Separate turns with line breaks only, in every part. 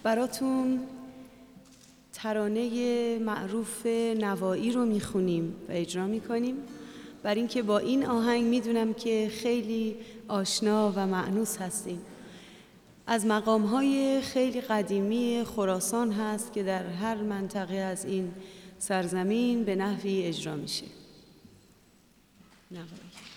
براتون ترانه معروف نوایی رو میخونیم و اجرا میکنیم، برای اینکه با این آهنگ میدونم که خیلی آشنا و مأنوس هستیم. از مقام‌های خیلی قدیمی خراسان هست که در هر منطقه از این سرزمین به نحوی اجرا میشه. نوایی.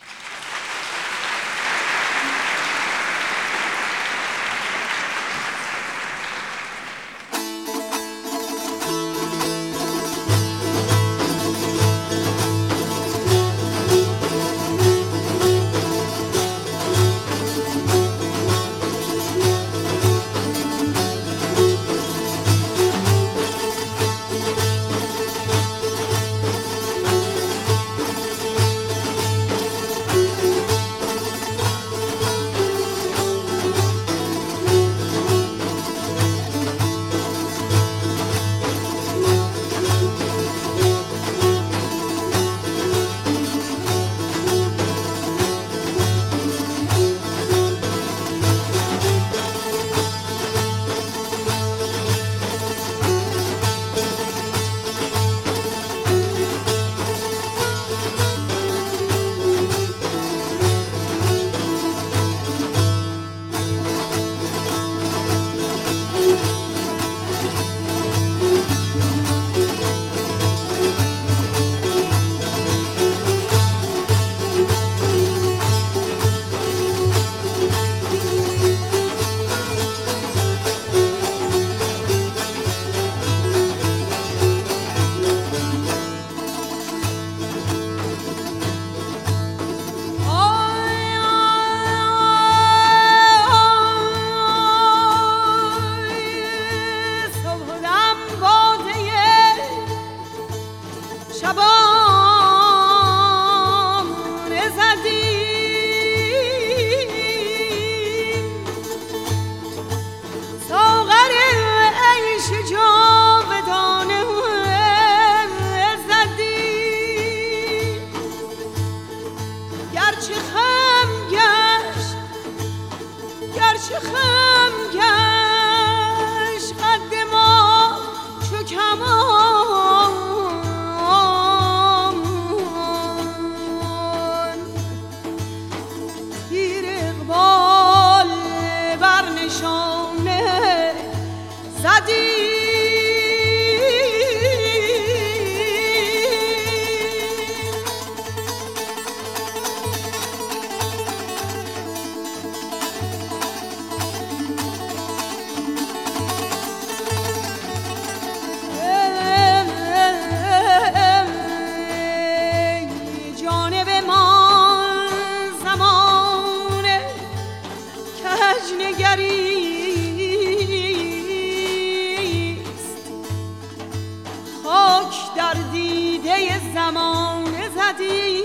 زمانه زدی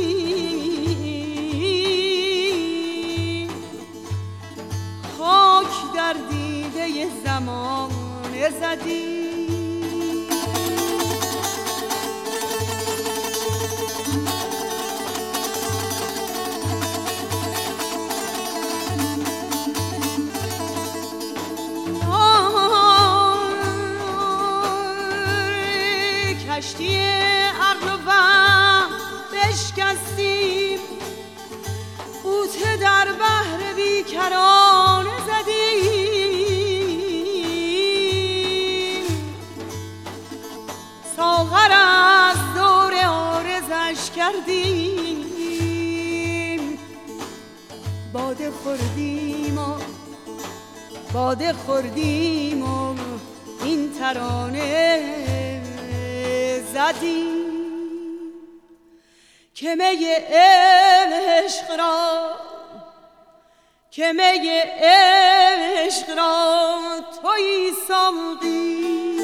خاک در دیده زمانه زدی کشتی ارغوان بشکستیم غوطه در بحر بیکرانه زدیم ساغر از دور عارضش کردیم باده خوردیم و این ترانه زدیم که می عشق را تویی ساقی